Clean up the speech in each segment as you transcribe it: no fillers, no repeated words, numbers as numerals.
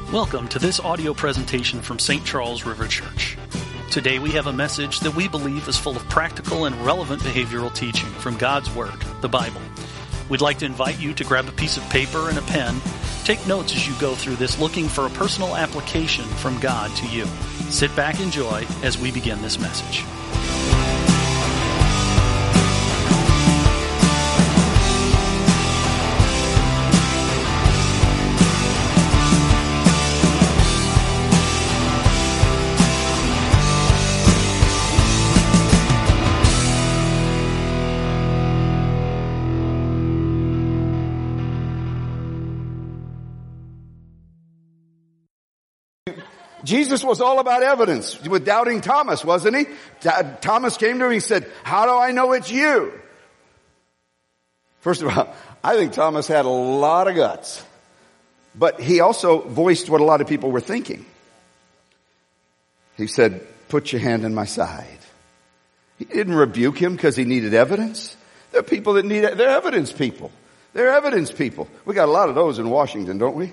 Welcome to this audio presentation from St. Charles River Church. Today we have a message that we believe is full of practical and relevant behavioral teaching from God's Word, the Bible. We'd like to invite you to grab a piece of paper and a pen. Take notes as you go through this, looking for a personal application from God to you. Sit back and enjoy as we begin this message. Jesus was all about evidence with doubting Thomas, wasn't he? Thomas came to him and he said, "How do I know it's you?" First of all, I think Thomas had a lot of guts, but he also voiced what a lot of people were thinking. He said, "Put your hand in my side." He didn't rebuke him because he needed evidence. There are people that they're evidence people. They're evidence people. We got a lot of those in Washington, don't we?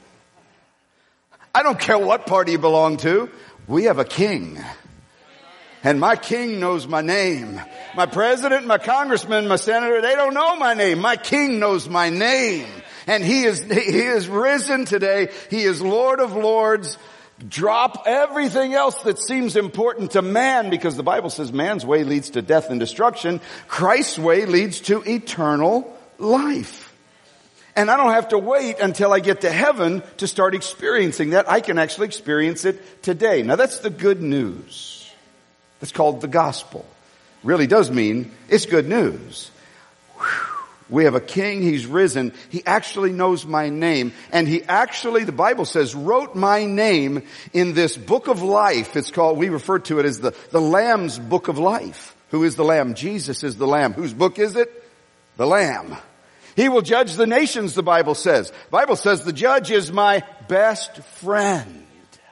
I don't care what party you belong to. We have a king. And my king knows my name. My president, my congressman, my senator, they don't know my name. My king knows my name. And he is risen today. He is Lord of Lords. Drop everything else that seems important to man, because the Bible says man's way leads to death and destruction. Christ's way leads to eternal life. And I don't have to wait until I get to heaven to start experiencing that. I can actually experience it today. Now that's the good news. It's called the gospel. Really does mean it's good news. We have a king. He's risen. He actually knows my name. And he actually, the Bible says, wrote my name in this book of life. It's called, we refer to it as the Lamb's book of life. Who is the Lamb? Jesus is the Lamb. Whose book is it? The Lamb. He will judge the nations, the Bible says. The Bible says the judge is my best friend.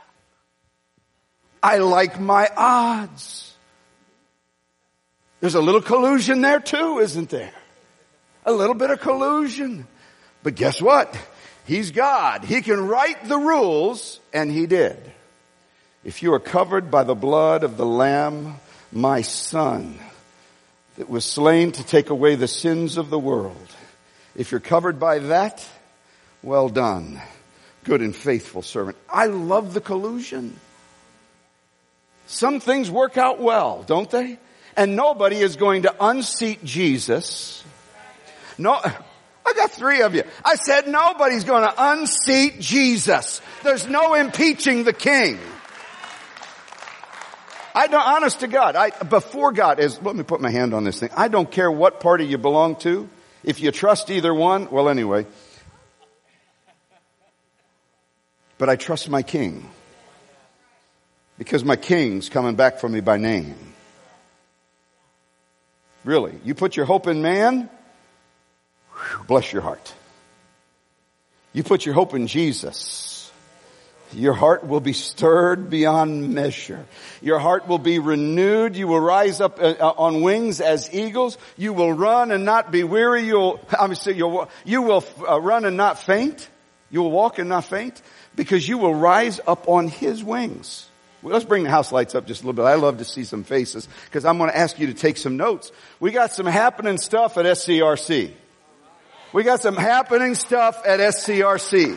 I like my odds. There's a little collusion there too, isn't there? A little bit of collusion. But guess what? He's God. He can write the rules, and he did. If you are covered by the blood of the Lamb, my Son, that was slain to take away the sins of the world, if you're covered by that, well done, good and faithful servant. I love the collusion. Some things work out well, don't they? And nobody is going to unseat Jesus. No, I got three of you. I said nobody's going to unseat Jesus. There's no impeaching the king. Honest to God, before God let me put my hand on this thing. I don't care what party you belong to. If you trust either one, well anyway. But I trust my king. Because my king's coming back for me by name. Really. You put your hope in man, bless your heart. You put your hope in Jesus, your heart will be stirred beyond measure. Your heart will be renewed. You will rise up on wings as eagles. You will run and not be weary. You will run and not faint. You will walk and not faint, because you will rise up on his wings. Well, let's bring the house lights up just a little bit. I love to see some faces, because I'm going to ask you to take some notes. We got some happening stuff at SCRC. We got some happening stuff at SCRC.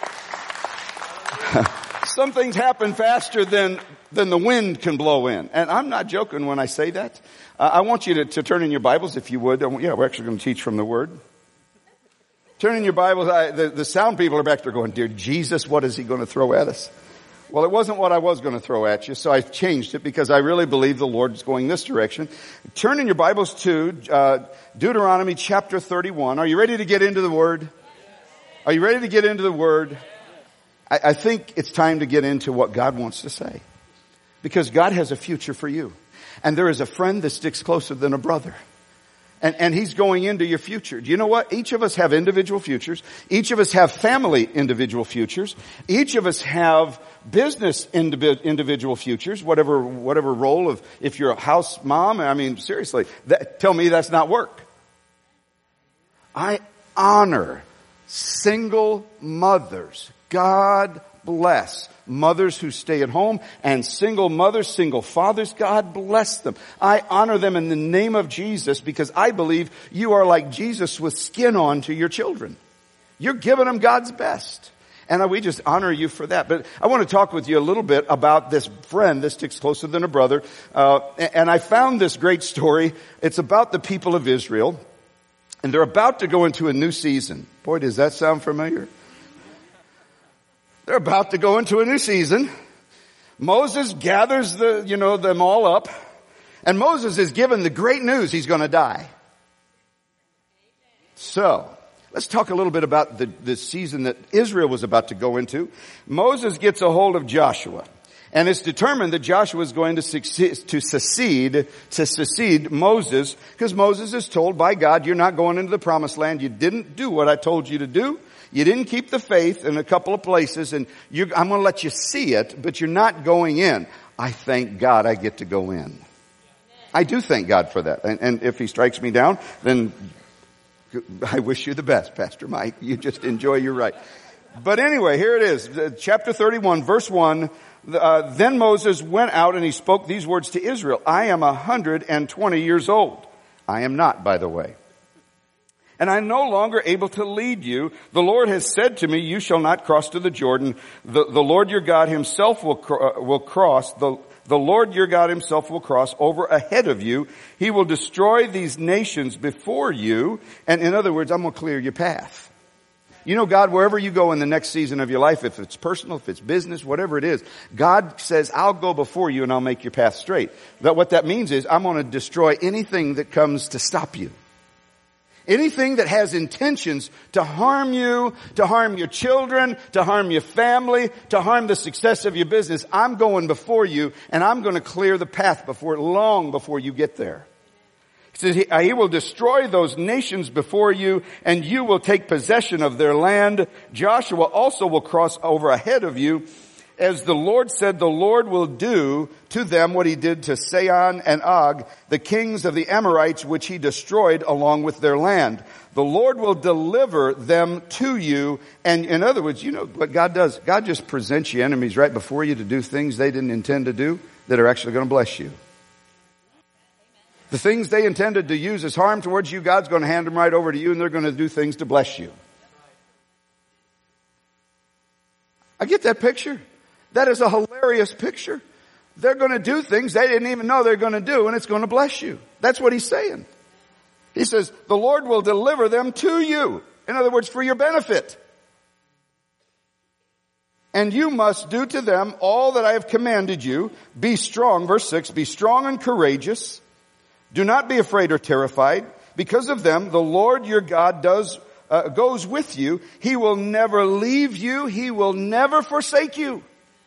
Some things happen faster than the wind can blow in. And I'm not joking when I say that. I want you to turn in your Bibles, if you would. Yeah, we're actually going to teach from the Word. Turn in your Bibles. The sound people are back there going, "Dear Jesus, what is he going to throw at us?" Well, it wasn't what I was going to throw at you, so I changed it, because I really believe the Lord's going this direction. Turn in your Bibles to Deuteronomy chapter 31. Are you ready to get into the Word? Are you ready to get into the Word? I think it's time to get into what God wants to say. Because God has a future for you. And there is a friend that sticks closer than a brother. And he's going into your future. Do you know what? Each of us have individual futures. Each of us have family individual futures. Each of us have business individual futures, whatever role of, if you're a house mom, I mean, seriously, tell me that's not work. I honor single mothers. God bless mothers who stay at home and single mothers, single fathers. God bless them. I honor them in the name of Jesus because I believe you are like Jesus with skin on to your children. You're giving them God's best. And we just honor you for that. But I want to talk with you a little bit about this friend that sticks closer than a brother. And I found this great story. It's about the people of Israel. And they're about to go into a new season. Boy, does that sound familiar? They're about to go into a new season. Moses gathers them all up. And Moses is given the great news he's going to die. So, let's talk a little bit about the season that Israel was about to go into. Moses gets a hold of Joshua. And it's determined that Joshua is going to succeed Moses, because Moses is told by God, you're not going into the promised land. You didn't do what I told you to do. You didn't keep the faith in a couple of places, and I'm going to let you see it, but you're not going in. I thank God I get to go in. I do thank God for that. And if he strikes me down, then I wish you the best, Pastor Mike. You just enjoy your right. But anyway, here it is. Chapter 31, verse 1. Then Moses went out and he spoke these words to Israel. I am 120 years old. I am not, by the way. And I'm no longer able to lead you. The Lord has said to me, you shall not cross to the Jordan. The Lord your God himself will cross. The Lord your God himself will cross over ahead of you. He will destroy these nations before you. And in other words, I'm going to clear your path. You know, God, wherever you go in the next season of your life, if it's personal, if it's business, whatever it is, God says, I'll go before you and I'll make your path straight. But what that means is I'm going to destroy anything that comes to stop you. Anything that has intentions to harm you, to harm your children, to harm your family, to harm the success of your business, I'm going before you and I'm going to clear the path long before you get there. He says he will destroy those nations before you and you will take possession of their land. Joshua also will cross over ahead of you. As the Lord said, the Lord will do to them what he did to Sihon and Og, the kings of the Amorites, which he destroyed along with their land. The Lord will deliver them to you. And in other words, you know what God does? God just presents you enemies right before you to do things they didn't intend to do that are actually going to bless you. The things they intended to use as harm towards you, God's going to hand them right over to you and they're going to do things to bless you. I get that picture. That is a hilarious picture. They're going to do things they didn't even know they're going to do, and it's going to bless you. That's what he's saying. He says, the Lord will deliver them to you. In other words, for your benefit. And you must do to them all that I have commanded you. Be strong, verse 6, be strong and courageous. Do not be afraid or terrified. Because of them, the Lord your God goes with you. He will never leave you. He will never forsake you.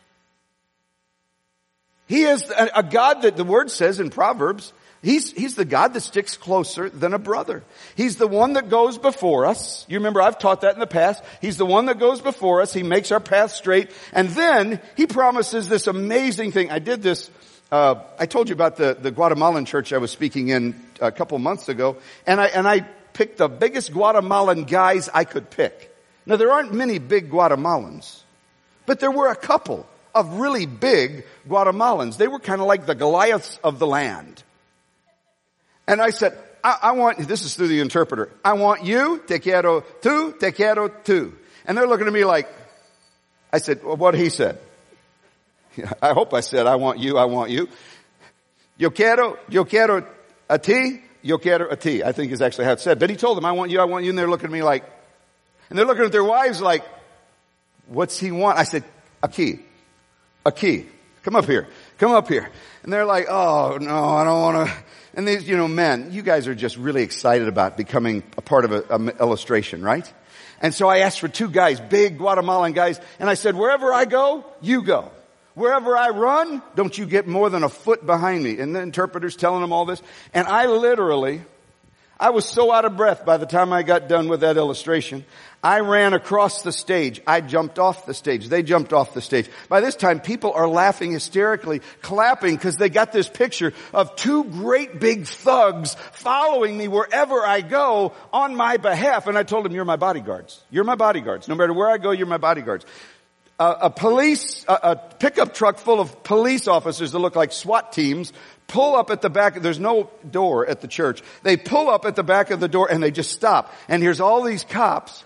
He is a God that the word says in Proverbs, he's the God that sticks closer than a brother. He's the one that goes before us. You remember I've taught that in the past. He's the one that goes before us. He makes our path straight. And then he promises this amazing thing. I did this, I told you about the Guatemalan church I was speaking in a couple months ago. And I picked the biggest Guatemalan guys I could pick. Now there aren't many big Guatemalans, but there were a couple of really big Guatemalans. They were kind of like the Goliaths of the land. And I said, I want, this is through the interpreter, I want you, te quiero tú. And they're looking at me like, I said, well, what he said? I hope I said, I want you. Yo quiero a ti, yo quiero a ti, I think is actually how it said. But he told them, I want you, and they're looking at me like, and they're looking at their wives like, what's he want? I said, a key. Come up here. And they're like, oh no, I don't want to. And these, men, you guys are just really excited about becoming a part of an illustration, right? And so I asked for two guys, big Guatemalan guys, and I said, wherever I go, you go. Wherever I run, don't you get more than a foot behind me. And the interpreter's telling them all this. And I was so out of breath by the time I got done with that illustration. I ran across the stage. I jumped off the stage. They jumped off the stage. By this time, people are laughing hysterically, clapping because they got this picture of two great big thugs following me wherever I go on my behalf. And I told them, you're my bodyguards. You're my bodyguards. No matter where I go, you're my bodyguards. a pickup truck full of police officers that look like SWAT teams pull up at the back. There's no door at the church. They pull up at the back of the door and they just stop. And here's all these cops.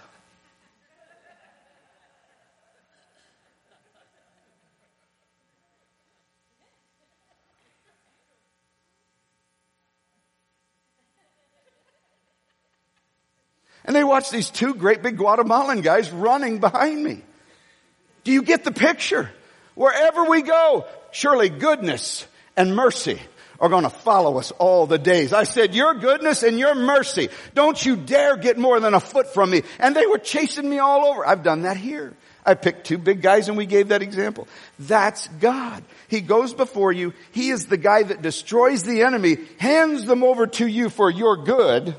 And they watch these two great big Guatemalan guys running behind me. Do you get the picture? Wherever we go, surely goodness and mercy are going to follow us all the days. I said, your goodness and your mercy. Don't you dare get more than a foot from me. And they were chasing me all over. I've done that here. I picked two big guys and we gave that example. That's God. He goes before you. He is the guy that destroys the enemy, hands them over to you for your good.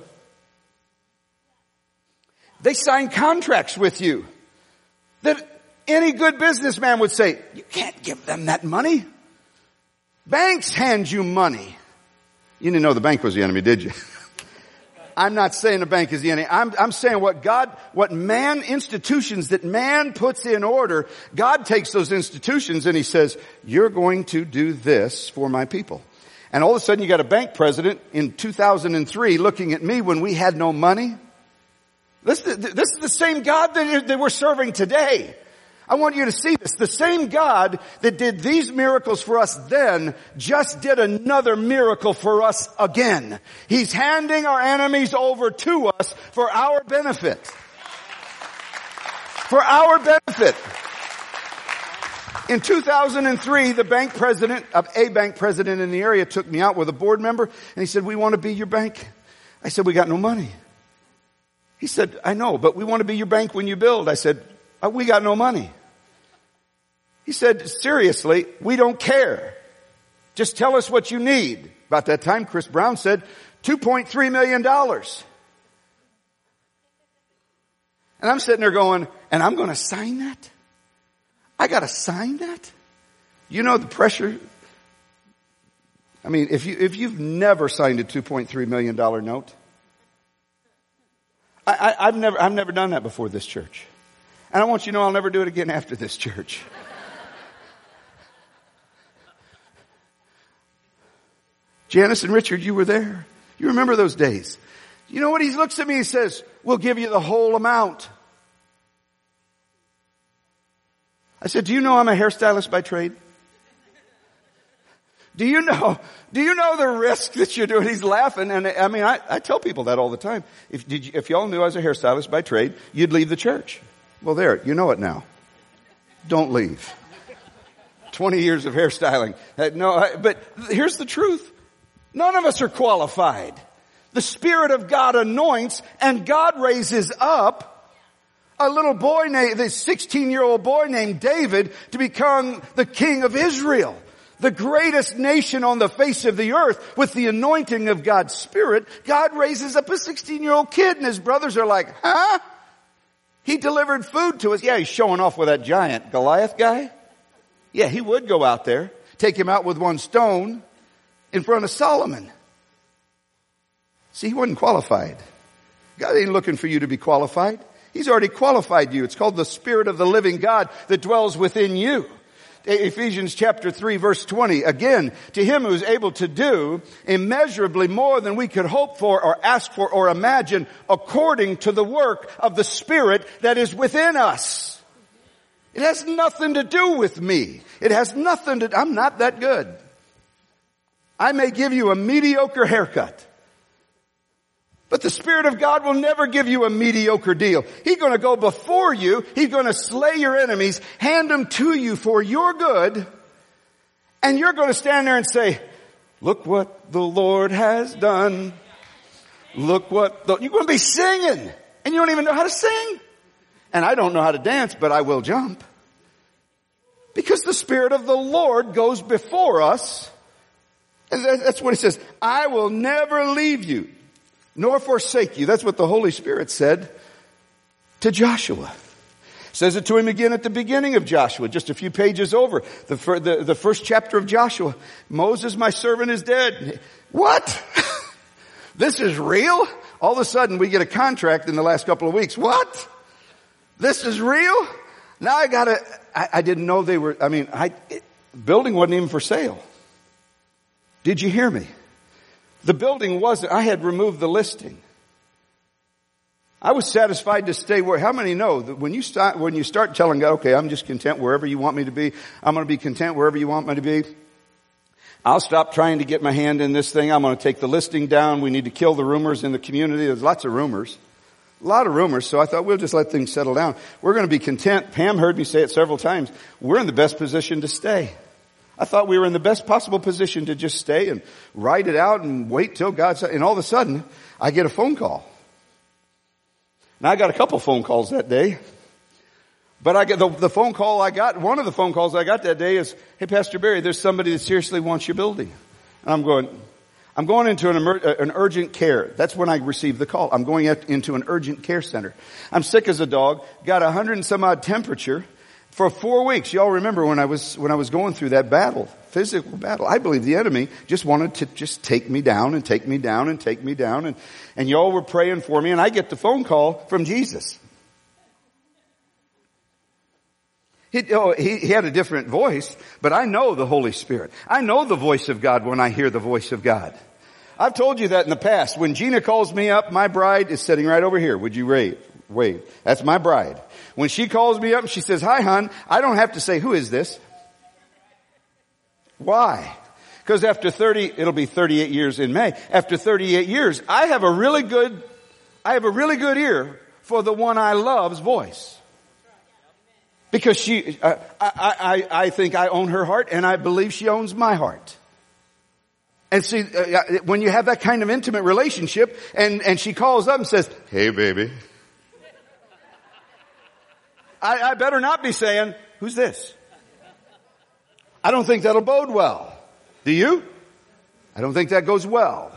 They sign contracts with you that any good businessman would say, you can't give them that money. Banks hand you money. You didn't know the bank was the enemy, did you? I'm not saying the bank is the enemy. I'm saying institutions that man puts in order, God takes those institutions and he says, you're going to do this for my people. And all of a sudden you got a bank president in 2003 looking at me when we had no money. This is the same God that we're serving today. I want you to see this. The same God that did these miracles for us then just did another miracle for us again. He's handing our enemies over to us for our benefit. For our benefit. In 2003, a bank president in the area took me out with a board member and he said, we want to be your bank. I said, we got no money. He said, I know, but we want to be your bank when you build. I said, we got no money. He said, seriously, we don't care. Just tell us what you need. About that time, Chris Brown said, $2.3 million. And I'm sitting there going, and I'm going to sign that? I got to sign that? You know the pressure? I mean, if you've never signed a $2.3 million note, I've never done that before this church. And I want you to know I'll never do it again after this church. Janice and Richard, you were there. You remember those days. You know what? He looks at me and says, we'll give you the whole amount. I said, do you know I'm a hairstylist by trade? Do you know the risk that you're doing? He's laughing. And I mean, I tell people that all the time. If y'all knew I was a hairstylist by trade, you'd leave the church. Well, there, you know it now. Don't leave. 20 years of hairstyling. But here's the truth. None of us are qualified. The Spirit of God anoints and God raises up a little boy named, this 16-year-old boy named David to become the king of Israel. The greatest nation on the face of the earth with the anointing of God's Spirit. God raises up a 16-year-old kid and his brothers are like, huh? He delivered food to us. Yeah, he's showing off with that giant Goliath guy. Yeah, he would go out there, take him out with one stone in front of Solomon. See, he wasn't qualified. God ain't looking for you to be qualified. He's already qualified you. It's called the Spirit of the living God that dwells within you. Ephesians chapter 3 verse 20. Again, to him who is able to do immeasurably more than we could hope for or ask for or imagine according to the work of the Spirit that is within us. It has nothing to do with me. I'm not that good. I may give you a mediocre haircut. But the Spirit of God will never give you a mediocre deal. He's going to go before you. He's going to slay your enemies, hand them to you for your good. And you're going to stand there and say, look what the Lord has done. You're going to be singing. And you don't even know how to sing. And I don't know how to dance, but I will jump. Because the Spirit of the Lord goes before us. And that's what he says. I will never leave you, nor forsake you. That's what the Holy Spirit said to Joshua. Says it to him again at the beginning of Joshua, just a few pages over. The first chapter of Joshua. Moses, my servant, is dead. What? This is real? All of a sudden we get a contract in the last couple of weeks. What? This is real? Now I didn't know they were, building wasn't even for sale. Did you hear me? The building wasn't, I had removed the listing. I was satisfied to stay where, how many know that when you start telling God, okay, I'm just content wherever you want me to be. I'm going to be content wherever you want me to be. I'll stop trying to get my hand in this thing. I'm going to take the listing down. We need to kill the rumors in the community. There's lots of rumors. A lot of rumors, so I thought we'll just let things settle down. We're going to be content. Pam heard me say it several times. We're in the best position to stay. I thought we were in the best possible position to just stay and ride it out and wait till God said, and all of a sudden, I get a phone call. Now I got a couple phone calls that day. But I get the phone call I got, one of the phone calls I got that day is, hey, Pastor Barry, there's somebody that seriously wants your building. And I'm going into an urgent care. That's when I received the call. I'm going into an urgent care center. I'm sick as a dog, got 100 and some odd temperature for 4 weeks. Y'all remember when I was going through that battle, physical battle. I believe the enemy just wanted to just take me down and take me down and take me down. And y'all were praying for me, and I get the phone call from Jesus. He had a different voice, but I know the Holy Spirit. I know the voice of God when I hear the voice of God. I've told you that in the past. When Gina calls me up, my bride is sitting right over here. Would you wave? That's my bride. When she calls me up and she says, hi, hon, I don't have to say, who is this? Why? Because after it'll be 38 years in May. After 38 years, I have a really good ear for the one I love's voice. Because I think I own her heart, and I believe she owns my heart. And see, when you have that kind of intimate relationship, and she calls up and says, hey baby, I better not be saying, who's this? I don't think that'll bode well. Do you? I don't think that goes well.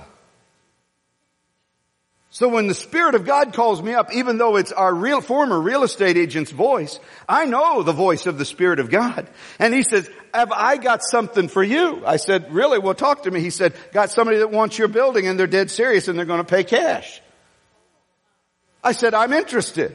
So when the Spirit of God calls me up, even though it's our former real estate agent's voice, I know the voice of the Spirit of God. And he says, have I got something for you? I said, really? Well, talk to me. He said, got somebody that wants your building and they're dead serious and they're going to pay cash. I said, I'm interested.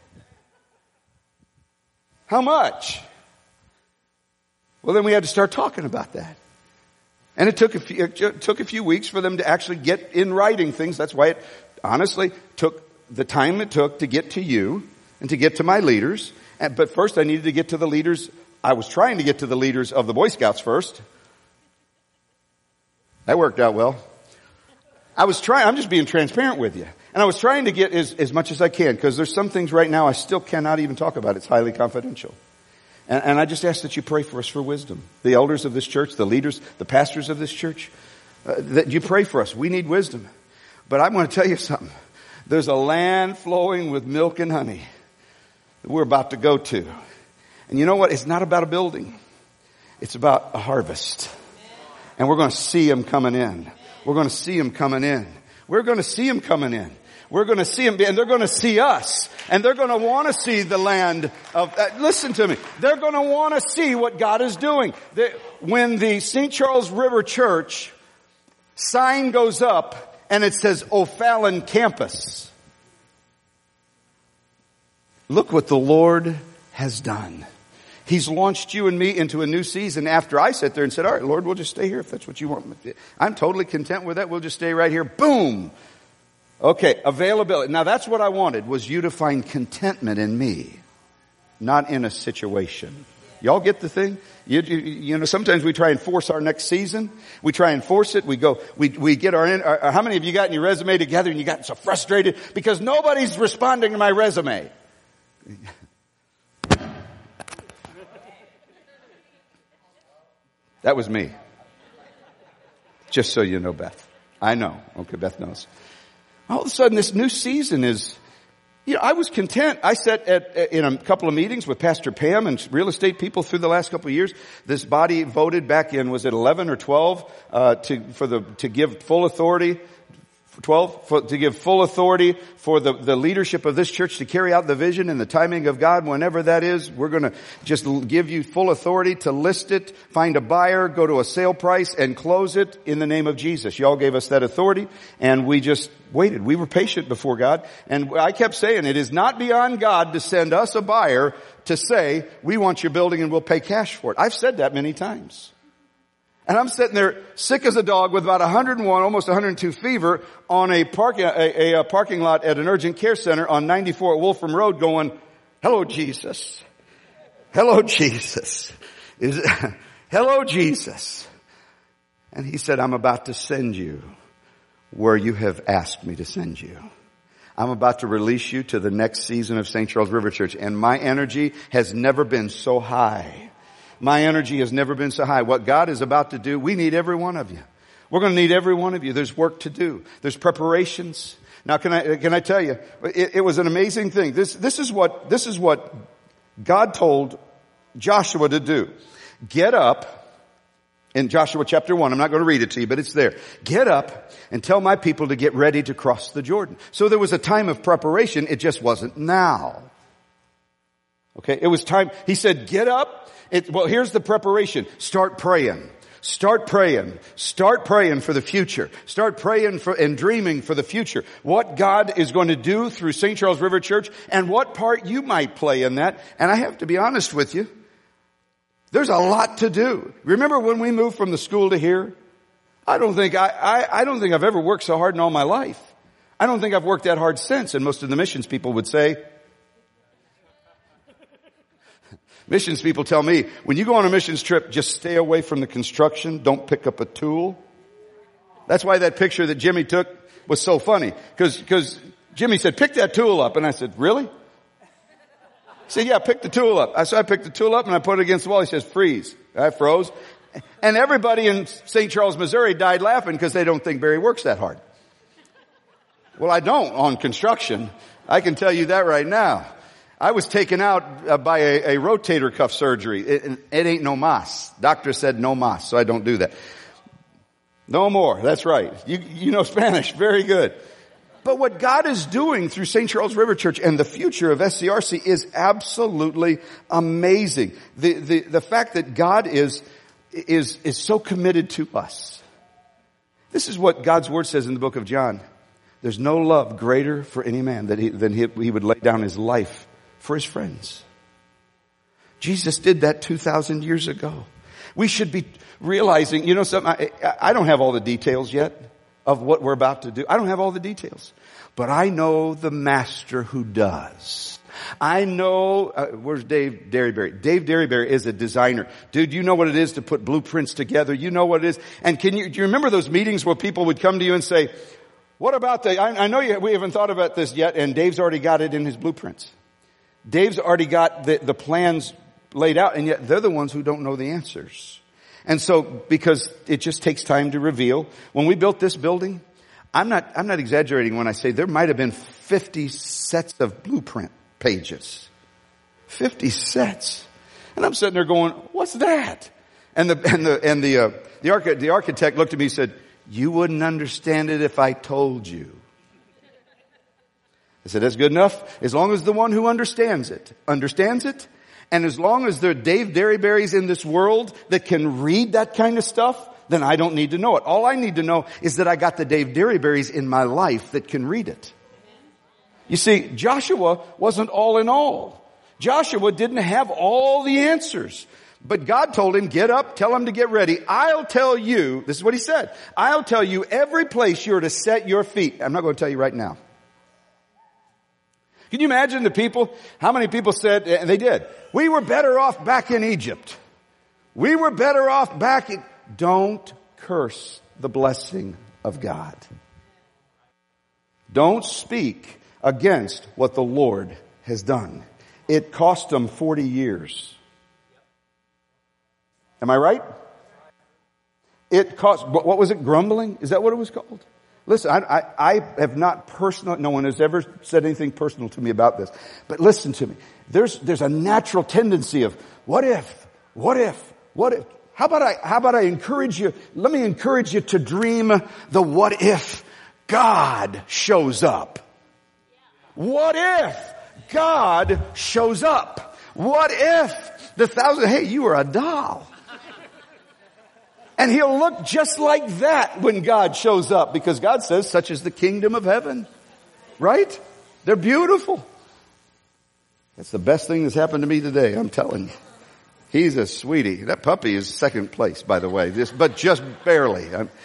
How much? Well, then we had to start talking about that. And it took a few weeks for them to actually get in writing things. That's why it honestly took the time it took to get to you and to get to my leaders. But first I needed to get to the leaders. I was trying to get to the leaders of the Boy Scouts first. That worked out well. I'm just being transparent with you. And I was trying to get as much as I can, because there's some things right now I still cannot even talk about. It's highly confidential. And I just ask that you pray for us for wisdom. The elders of this church, the leaders, the pastors of this church, that you pray for us. We need wisdom. But I'm going to tell you something. There's a land flowing with milk and honey that we're about to go to. And you know what? It's not about a building. It's about a harvest. And we're going to see them coming in. We're going to see them coming in. We're going to see them coming in. We're going to see them, and they're going to see us. And they're going to want to see the land of, listen to me. They're going to want to see what God is doing. When the St. Charles River Church sign goes up and it says O'Fallon Campus, look what the Lord has done. He's launched you and me into a new season after I sat there and said, all right, Lord, we'll just stay here if that's what you want. I'm totally content with that. We'll just stay right here. Boom. Okay, availability. Now that's what I wanted, was you to find contentment in me, not in a situation. Y'all get the thing? You know, sometimes we try and force our next season. We try and force it. We get our how many of you got your resume together and you got so frustrated because nobody's responding to my resume? That was me. Just so you know, Beth. I know. Okay, Beth knows. All of a sudden, this new season is, I was content. I sat in a couple of meetings with Pastor Pam and real estate people through the last couple of years. This body voted back in, was it 11 or 12, to give full authority 12, to give full authority for the leadership of this church to carry out the vision and the timing of God, whenever that is. We're going to just give you full authority to list it, find a buyer, go to a sale price, and close it in the name of Jesus. Y'all gave us that authority, and we just waited. We were patient before God, and I kept saying, it is not beyond God to send us a buyer to say, we want your building and we'll pay cash for it. I've said that many times. And I'm sitting there sick as a dog with about 101, almost 102 fever on a parking lot at an urgent care center on 94 at Wolfram Road going, hello, Jesus. Hello, Jesus. Hello, Jesus. And he said, I'm about to send you where you have asked me to send you. I'm about to release you to the next season of St. Charles River Church. And my energy has never been so high. My energy has never been so high. What God is about to do, we need every one of you. We're going to need every one of you. There's work to do. There's preparations. Now, can I tell you, it was an amazing thing. This is what God told Joshua to do. Get up in Joshua chapter 1. I'm not going to read it to you, but it's there. Get up and tell my people to get ready to cross the Jordan. So there was a time of preparation. It just wasn't now. Okay. It was time. He said, get up. Well, here's the preparation. Start praying. Start praying. Start praying for the future. Start praying for and dreaming for the future. What God is going to do through St. Charles River Church and what part you might play in that. And I have to be honest with you. There's a lot to do. Remember when we moved from the school to here? I don't think I've ever worked so hard in all my life. I don't think I've worked that hard since. And most of the missions people would say, missions people tell me, when you go on a missions trip, just stay away from the construction. Don't pick up a tool. That's why that picture that Jimmy took was so funny. Because Jimmy said, pick that tool up. And I said, really? He said, yeah, pick the tool up. So I picked the tool up and I put it against the wall. He says, freeze. I froze. And everybody in St. Charles, Missouri died laughing because they don't think Barry works that hard. Well, I don't on construction. I can tell you that right now. I was taken out by a rotator cuff surgery. It ain't no mas. Doctor said no mas, so I don't do that. No more. That's right. You know Spanish. Very good. But what God is doing through St. Charles River Church and the future of SCRC is absolutely amazing. The fact that God is so committed to us. This is what God's word says in the book of John. There's no love greater for any man than he would lay down his life for his friends. Jesus did that 2,000 years ago. We should be realizing, you know something, I don't have all the details yet of what we're about to do. I don't have all the details. But I know the master who does. I know, where's Dave Derryberry? Dave Derryberry is a designer. Dude, you know what it is to put blueprints together. You know what it is. And do you remember those meetings where people would come to you and say, what about I know we haven't thought about this yet, and Dave's already got it in his blueprints. Dave's already got the plans laid out, and yet they're the ones who don't know the answers. And so, because it just takes time to reveal. When we built this building, I'm not exaggerating when I say there might have been 50 sets of blueprint pages. 50 sets. And I'm sitting there going, what's that? And the architect looked at me and said, you wouldn't understand it if I told you. I said, that's good enough. As long as the one who understands it, and as long as there are Dave Derryberrys in this world that can read that kind of stuff, then I don't need to know it. All I need to know is that I got the Dave Derryberrys in my life that can read it. You see, Joshua wasn't all in all. Joshua didn't have all the answers. But God told him, get up, tell him to get ready. I'll tell you, this is what he said, I'll tell you every place you're to set your feet. I'm not going to tell you right now. Can you imagine how many people said, and they did, we were better off back in Egypt. We were better off don't curse the blessing of God. Don't speak against what the Lord has done. It cost them 40 years. Am I right? It cost, what was it, grumbling? Is that what it was called? Listen, I have not no one has ever said anything personal to me about this. But listen to me. There's a natural tendency of, what if? How about I encourage you, let me encourage you to dream the what if God shows up? What if God shows up? What if hey, you are a doll. And he'll look just like that when God shows up, because God says, such is the kingdom of heaven. Right? They're beautiful. That's the best thing that's happened to me today, I'm telling you. He's a sweetie. That puppy is second place, by the way, but just barely.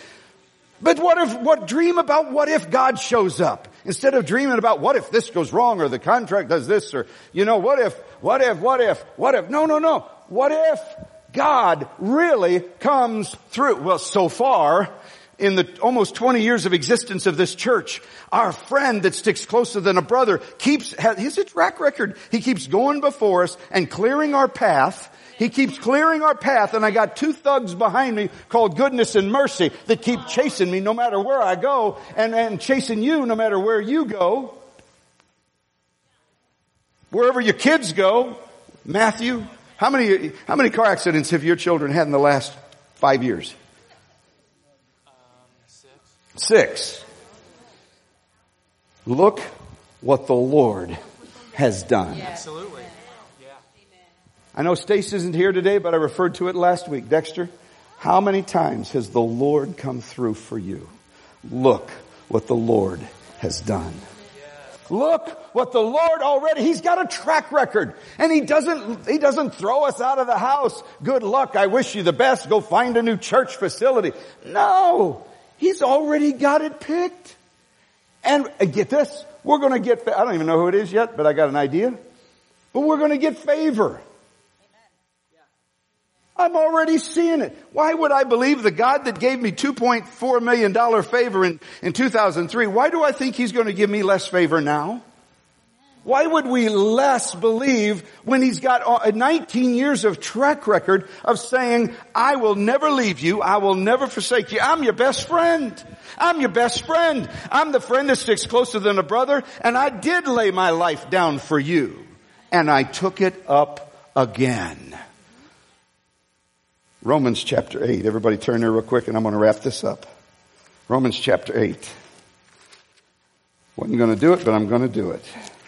But dream about what if God shows up? Instead of dreaming about what if this goes wrong or the contract does this or, what if. No. What if God really comes through? Well, so far, in the almost 20 years of existence of this church, our friend that sticks closer than a brother he's a track record. He keeps going before us and clearing our path. He keeps clearing our path, and I got 2 thugs behind me called goodness and mercy that keep chasing me no matter where I go, and chasing you no matter where you go. Wherever your kids go. Matthew, how many car accidents have your children had in the last 5 years? 6. Look what the Lord has done. Absolutely. I know Stace isn't here today, but I referred to it last week. Dexter, how many times has the Lord come through for you? Look what the Lord has done. Look what the Lord already, He's got a track record. And He doesn't throw us out of the house. Good luck. I wish you the best. Go find a new church facility. No. He's already got it picked. And get this. We're going to get, I don't even know who it is yet, but I got an idea. But we're going to get favor. I'm already seeing it. Why would I believe the God that gave me $2.4 million favor in 2003, why do I think He's going to give me less favor now? Why would we less believe when He's got 19 years of track record of saying, I will never leave you, I will never forsake you, I'm your best friend. I'm your best friend. I'm the friend that sticks closer than a brother, and I did lay my life down for you. And I took it up again. Romans chapter 8. Everybody turn there real quick and I'm going to wrap this up. Romans chapter 8. Wasn't going to do it, but I'm going to do it.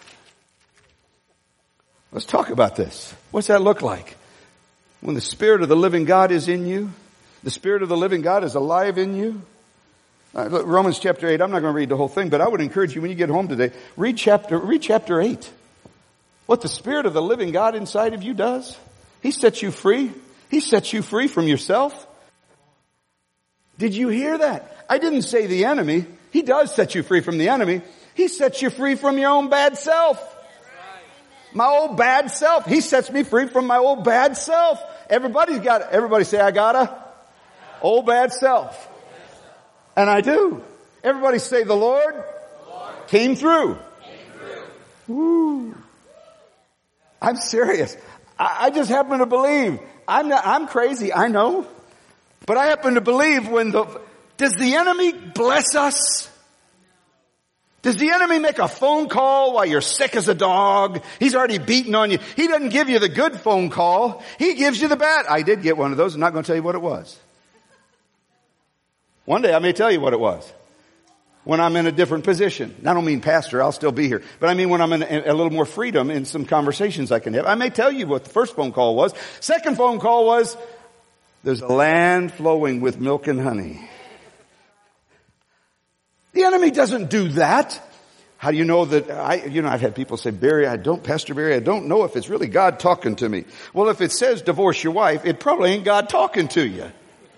Let's talk about this. What's that look like? When the Spirit of the living God is in you, the Spirit of the living God is alive in you. Look, Romans chapter 8. I'm not going to read the whole thing, but I would encourage you when you get home today, read chapter 8. What the Spirit of the living God inside of you does. He sets you free. He sets you free from yourself. Did you hear that? I didn't say the enemy. He does set you free from the enemy. He sets you free from your own bad self. My old bad self. He sets me free from my old bad self. Everybody say, I got a old bad self. And I do. Everybody say, the Lord came through. Woo. I'm serious. I just happen to believe. I'm crazy, I know. But I happen to believe does the enemy bless us? Does the enemy make a phone call while you're sick as a dog? He's already beaten on you. He doesn't give you the good phone call. He gives you the bad. I did get one of those. I'm not going to tell you what it was. One day I may tell you what it was. When I'm in a different position. I don't mean pastor, I'll still be here. But I mean when I'm in a little more freedom in some conversations I can have. I may tell you what the first phone call was. Second phone call was, there's a land flowing with milk and honey. The enemy doesn't do that. How do you know that I've had people say, Pastor Barry, I don't know if it's really God talking to me. Well, if it says divorce your wife, it probably ain't God talking to you.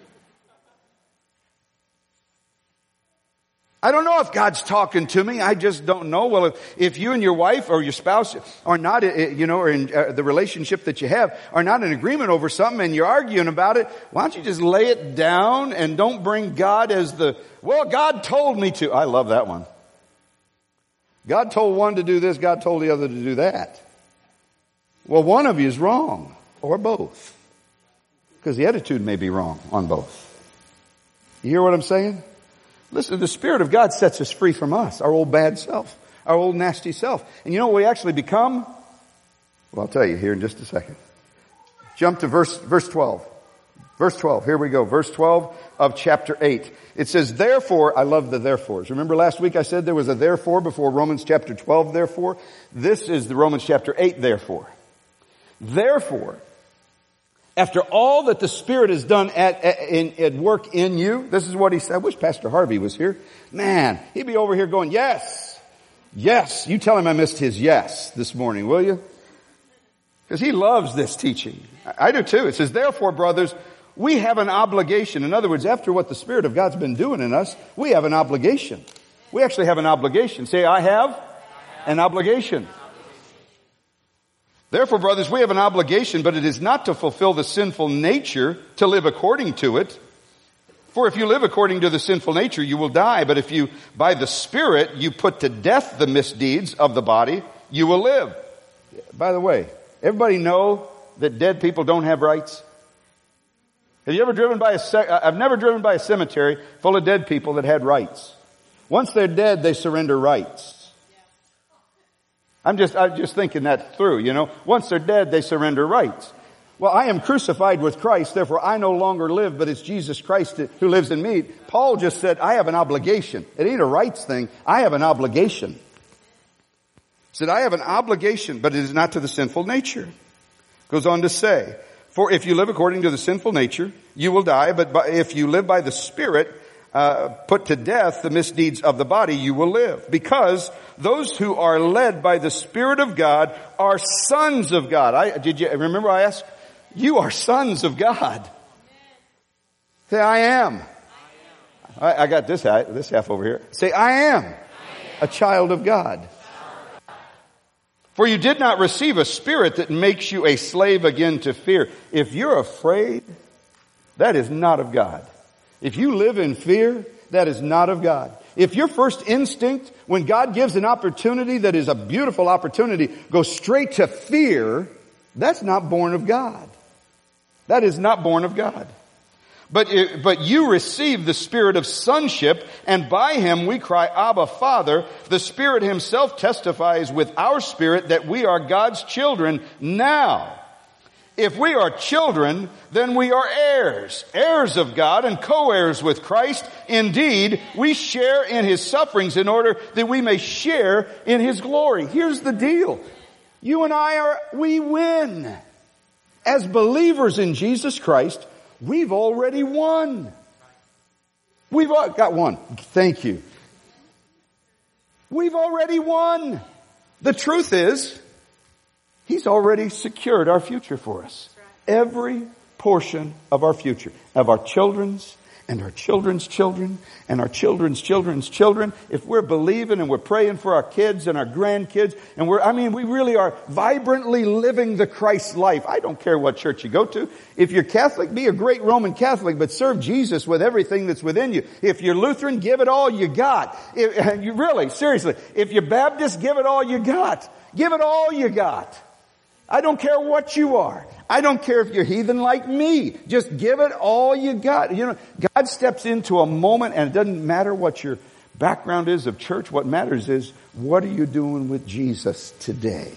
I don't know if God's talking to me. I just don't know. Well, if you and your wife or your spouse are not, or in the relationship that you have are not in agreement over something and you're arguing about it, why don't you just lay it down and don't bring God as God told me to. I love that one. God told one to do this, God told the other to do that. Well, one of you is wrong, or both. Because the attitude may be wrong on both. You hear what I'm saying? Listen, the Spirit of God sets us free from us, our old bad self, our old nasty self. And you know what we actually become? Well, I'll tell you here in just a second. Jump to verse 12. Verse 12. Here we go. Verse 12 of chapter 8. It says, therefore, I love the therefores. Remember last week I said there was a therefore before Romans chapter 12, therefore? This is the Romans chapter 8, therefore. Therefore, after all that the Spirit has done at work in you, this is what he said. I wish Pastor Harvey was here. Man, he'd be over here going, yes, yes. You tell him I missed his yes this morning, will you? Because he loves this teaching. I do too. It says, therefore, brothers, we have an obligation. In other words, after what the Spirit of God's been doing in us, we have an obligation. We actually have an obligation. Say, I have an obligation. Therefore, brothers, we have an obligation, but it is not to fulfill the sinful nature, to live according to it. For if you live according to the sinful nature, you will die. But if you, by the Spirit, you put to death the misdeeds of the body, you will live. By the way, everybody know that dead people don't have rights? Have you ever driven by I've never driven by a cemetery full of dead people that had rights. Once they're dead, they surrender rights. I'm just thinking that through, you know. Once they're dead, they surrender rights. Well, I am crucified with Christ, therefore I no longer live, but it's Jesus Christ who lives in me. Paul just said, I have an obligation. It ain't a rights thing. I have an obligation. He said, I have an obligation, but it is not to the sinful nature. Goes on to say, for if you live according to the sinful nature, you will die. But if you live by the Spirit, put to death the misdeeds of the body, you will live. Because those who are led by the Spirit of God are sons of God. Did you remember I asked? You are sons of God. Say, I am. I got this half over here. Say, I am a child of God. For you did not receive a spirit that makes you a slave again to fear. If you're afraid, that is not of God. If you live in fear, that is not of God. If your first instinct, when God gives an opportunity that is a beautiful opportunity, goes straight to fear, that's not born of God. That is not born of God. But you receive the spirit of sonship, and by him we cry, Abba, Father. The Spirit himself testifies with our spirit that we are God's children. Now, if we are children, then we are heirs, heirs of God and co-heirs with Christ. Indeed, we share in his sufferings in order that we may share in his glory. Here's the deal. You and we win. As believers in Jesus Christ, we've already won. We've got one. Thank you. We've already won. The truth is, he's already secured our future for us. Every portion of our future, of our children's and our children's children and our children's children's children. If we're believing and we're praying for our kids and our grandkids, and we really are vibrantly living the Christ life. I don't care what church you go to. If you're Catholic, be a great Roman Catholic, but serve Jesus with everything that's within you. If you're Lutheran, give it all you got. Seriously, if you're Baptist, give it all you got. Give it all you got. I don't care what you are. I don't care if you're heathen like me. Just give it all you got. You know, God steps into a moment, and it doesn't matter what your background is of church. What matters is, what are you doing with Jesus today?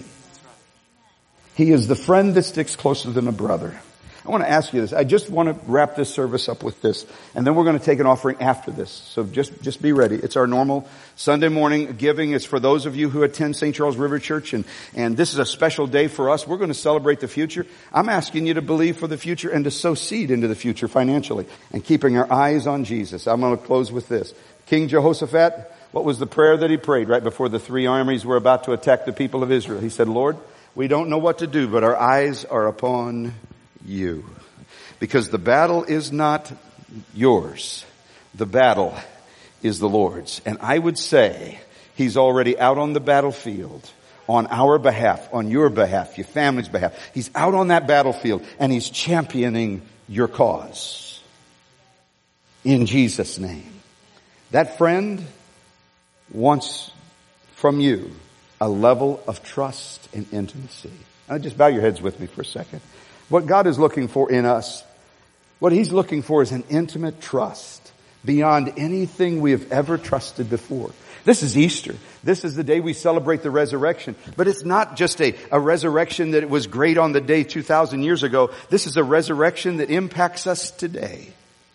He is the friend that sticks closer than a brother. I want to ask you this. I just want to wrap this service up with this, and then we're going to take an offering after this. So just be ready. It's our normal Sunday morning giving. It's for those of you who attend St. Charles River Church, and this is a special day for us. We're going to celebrate the future. I'm asking you to believe for the future and to sow seed into the future financially, and keeping our eyes on Jesus. I'm going to close with this. King Jehoshaphat, what was the prayer that he prayed right before the three armies were about to attack the people of Israel? He said, Lord, we don't know what to do, but our eyes are upon you. Because the battle is not yours. The battle is the Lord's. And I would say he's already out on the battlefield on our behalf, on your behalf, your family's behalf. He's out on that battlefield and he's championing your cause. In Jesus' name. That friend wants from you a level of trust and intimacy. Now just bow your heads with me for a second. What God is looking for in us, what he's looking for is an intimate trust beyond anything we have ever trusted before. This is Easter. This is the day we celebrate the resurrection. But it's not just a resurrection that was great on the day 2,000 years ago. This is a resurrection that impacts us today.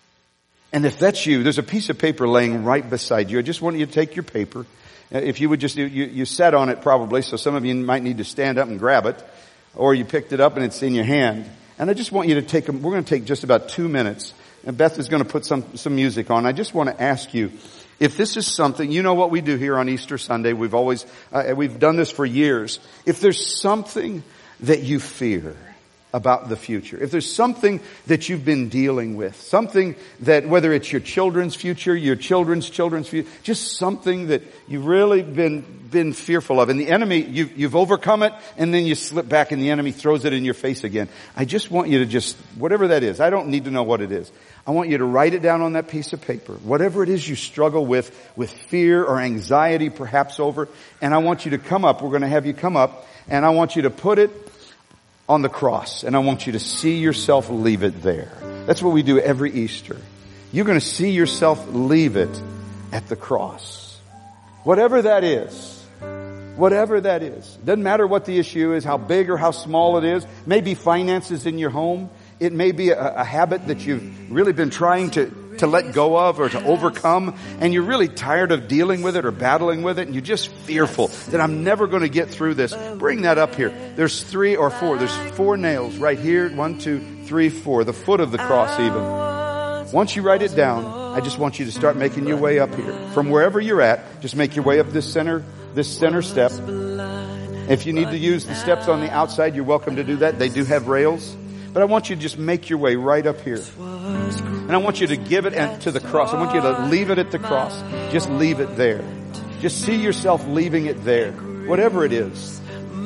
And if that's you, there's a piece of paper laying right beside you. I just want you to take your paper. If you would just, you sat on it probably, so some of you might need to stand up and grab it. Or you picked it up and it's in your hand. And I just want you to we're going to take just about 2 minutes. And Beth is going to put some music on. I just want to ask you, if this is something, you know what we do here on Easter Sunday. We've done this for years. If there's something that you fear about the future, if there's something that you've been dealing with, something that, whether it's your children's future, your children's future, just something that you've really been fearful of, and the enemy, you've overcome it, and then you slip back and the enemy throws it in your face again. I just want you to whatever that is, I don't need to know what it is. I want you to write it down on that piece of paper. Whatever it is you struggle with fear or anxiety perhaps over, and I want you to come up. We're going to have you come up, and I want you to put it on the cross, and I want you to see yourself leave it there. That's what we do every Easter. You're going to see yourself leave it at the cross. Whatever that is. Whatever that is. Doesn't matter what the issue is, how big or how small it is. Maybe finances in your home. It may be a habit that you've really been trying to let go of or to overcome, and you're really tired of dealing with it or battling with it, and you're just fearful that I'm never going to get through this. Bring that up here. There's 3 or 4. There's 4 nails right here. 1, 2, 3, 4. The foot of the cross even. Once you write it down, I just want you to start making your way up here. From wherever you're at, just make your way up this center step. If you need to use the steps on the outside, you're welcome to do that. They do have rails. But I want you to just make your way right up here. And I want you to give it to the cross. I want you to leave it at the cross. Just leave it there. Just see yourself leaving it there. Whatever it is.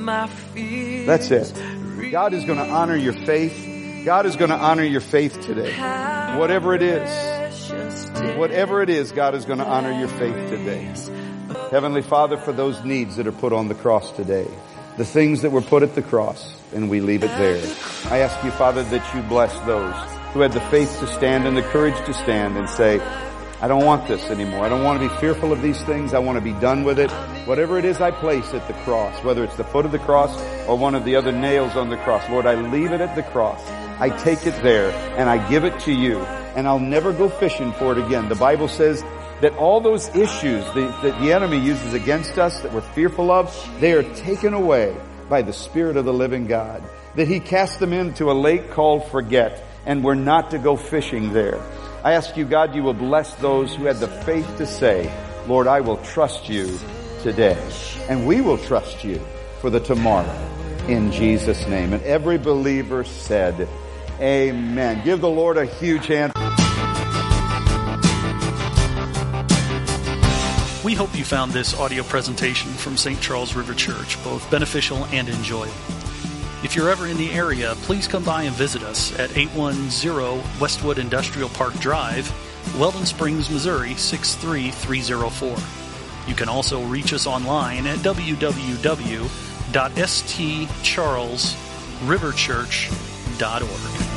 That's it. God is going to honor your faith. God is going to honor your faith today. Whatever it is. Whatever it is, God is going to honor your faith today. Heavenly Father, for those needs that are put on the cross today, the things that were put at the cross, and we leave it there. I ask you, Father, that you bless those who had the faith to stand and the courage to stand and say, I don't want this anymore. I don't want to be fearful of these things. I want to be done with it. Whatever it is I place at the cross, whether it's the foot of the cross or one of the other nails on the cross, Lord, I leave it at the cross. I take it there and I give it to you, and I'll never go fishing for it again. The Bible says that all those issues that the enemy uses against us that we're fearful of, they are taken away by the Spirit of the living God. That He cast them into a lake called forget, and we're not to go fishing there. I ask you, God, you will bless those who had the faith to say, Lord, I will trust you today. And we will trust you for the tomorrow. In Jesus' name. And every believer said, amen. Give the Lord a huge hand. We hope you found this audio presentation from St. Charles River Church both beneficial and enjoyable. If you're ever in the area, please come by and visit us at 810 Westwood Industrial Park Drive, Weldon Springs, Missouri 63304. You can also reach us online at www.stcharlesriverchurch.org.